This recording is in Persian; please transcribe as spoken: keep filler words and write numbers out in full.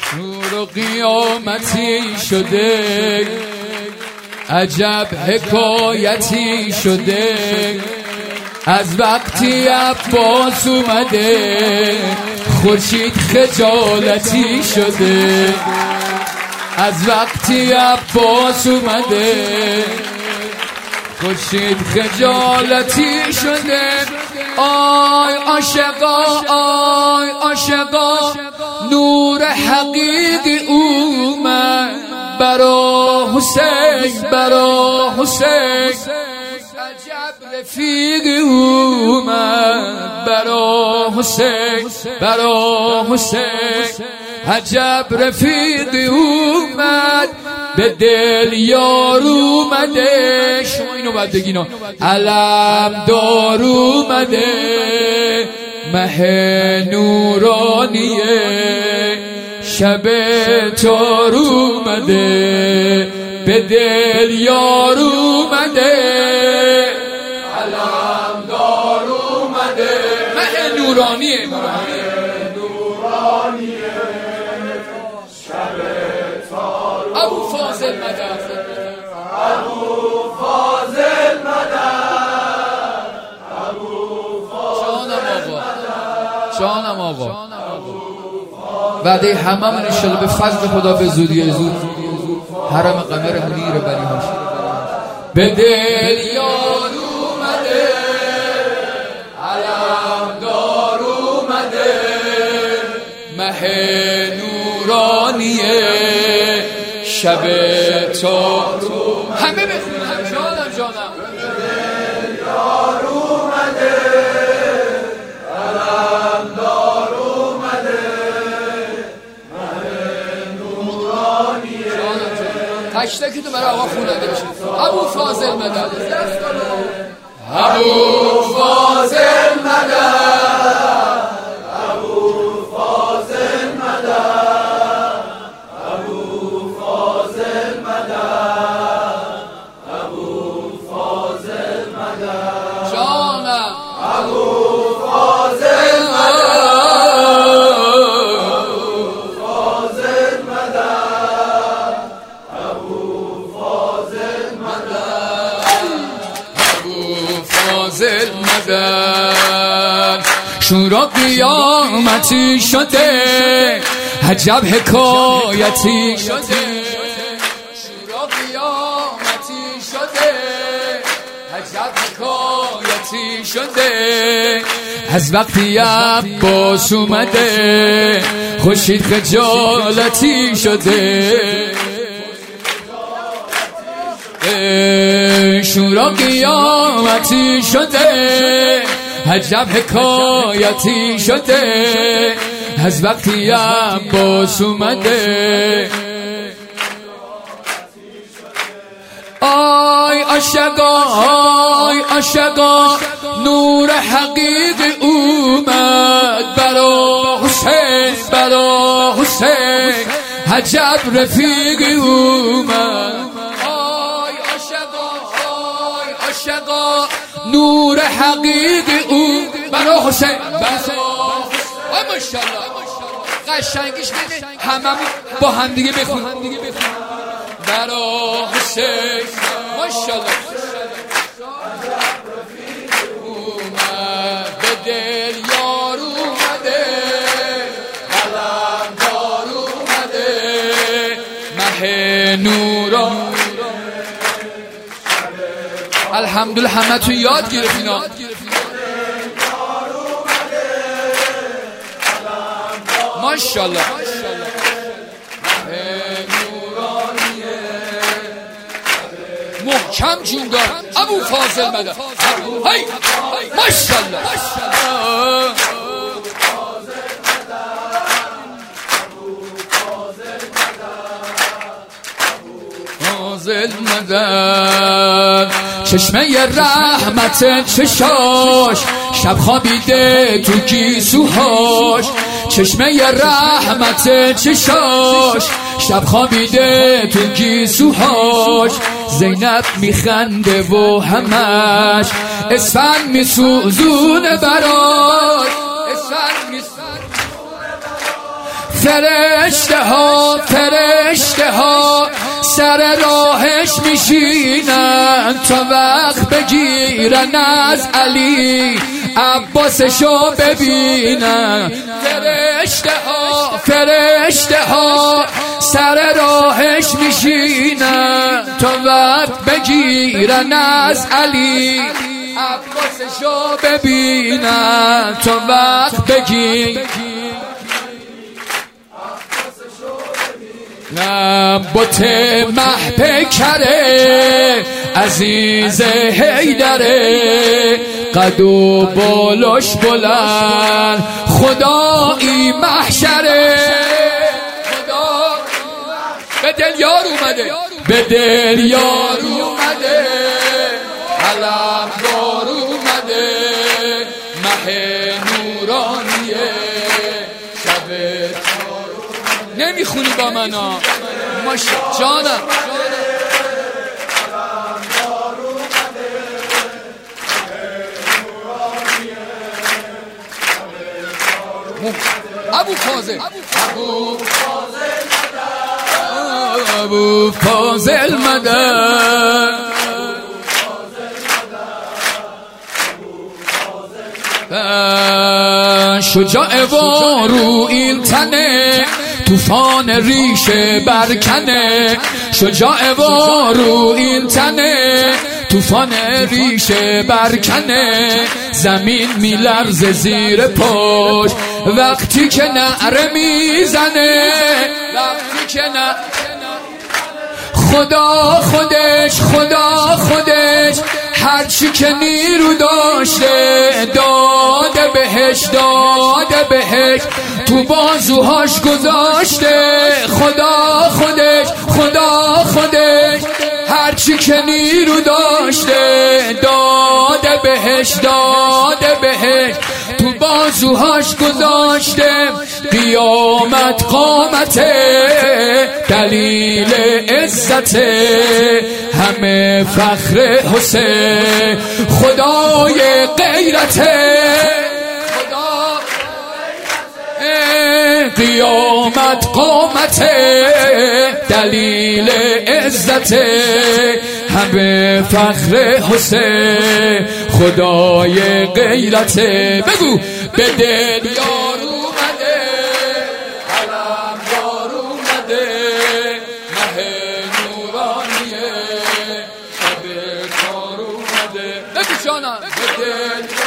نور و قیامتی شده، عجب حکایتی شده. از وقتی عباس اومده خورشید خجالتی شده. از وقتی عباس اومده خورشید خجالتی شده. آی عاشقا آی عاشقا نور حقیقی اومد برا حسین برا حسین. عجب رفیقی اومد برا حسین برا حسین. عجب رفیقی اومد به دل یار اومده. شما اینو باید بگینا. علم دار اومده مه نورانیه. شب تار اومده به دل یار اومده. علم دار اومده مه نورانیه ابو فاضل مدد ابو فاضل مدد ابو فاضل جانم آقا وعده همه من انشالله به فضل خدا به زودی زود حرم قمر منیر بنی هاشم به دل یار اومده. علم دار اومده مه نورانیه. شب تو همه بخونم جانم جانم یار اومده. علم دار اومده مه نورانیه. تک تکی تو برای آقا خوننده بشید. ابو فاضل مدد ابو فاضل مدد ابو فاضل مدد ابو فاضل مدد ابو فاضل مدد جانم ابو فاضل مدد ابو فاضل مدد ابو فاضل مدد ابو فاضل مدد. شورا قیامتی شده عجب حکایتی شده. شورا قیامتی شده عجب حکایتی شده. از وقتی عباس اومده خورشید خجالتی شده. شورا قیامتی شده عجب حکایتی شده. از وقتی عباس اومده. آی عاشقا آی عاشقا نور حقیقی اومد برا حسین برا حسین. عجب رفیقی اومد. آی عاشقا آی عاشقا نور حقیقی اومد برا حسین برا ماشاءالله. قشنگیش بده هممون با هم دیگه بخون. برا حسین ماشاءالله. اومد به دل یار اومده. علم دار اومده مه نورا. الحمدلله همه تو یاد گرفتینا. ماشاءالله محکم جون دار ابو فاضل مدد. هی ماشاءالله فاضل مدد. چشمه رحمت چشاش شب خوابیده تو گیسوهاش. چشمه رحمت چشاش شب خوابیده تو گیسوهاش. زینب میخنده و همش اسفند میسوزونه براش. اسفند میسوزونه فرشته ها فرشته ها سر راهش میشینن تا وقت بگیرن از علی عباسشو ببینن. فرشته ها فرشته ها سر راهش میشینن تا وقت بگیرن از علی عباسشو ببینن تا وقت بگیرن. نه بت مه پیکره عزیز حیدره قد و بالش بلند خدایی محشره. خدا به دل یار اومده به دل یار اومده علم دار اومده مه نورانیه شب نمیخونی با منا ماش جانم ابو فاضل ابو فاضل مدد شجاع و رو این تنه طوفان ریشه برکنه. شجاع و رو این تنه طوفان ریشه برکنه. زمین میلرزه زیر پاش وقتی که نعره میزنه وقتی که نه خدا خودش خدا خودش هرچی که نیرو داشته داده بهش داده بهش تو بازوهاش گذاشته. خدا خودش خدا خودش هرچی که نیرو داشته داده بهش داده بهش تو بازوهاش گذاشته. قیامت قامته دلیل عزته همه فخر حسین خدای غیرته. خدا قیامت قامته دلیل عزته همه فخر حسین خدای غیرته. بگو به دل یار اومده علم یار اومده مه نورانیه شب کار اومده. بگو جانم به دل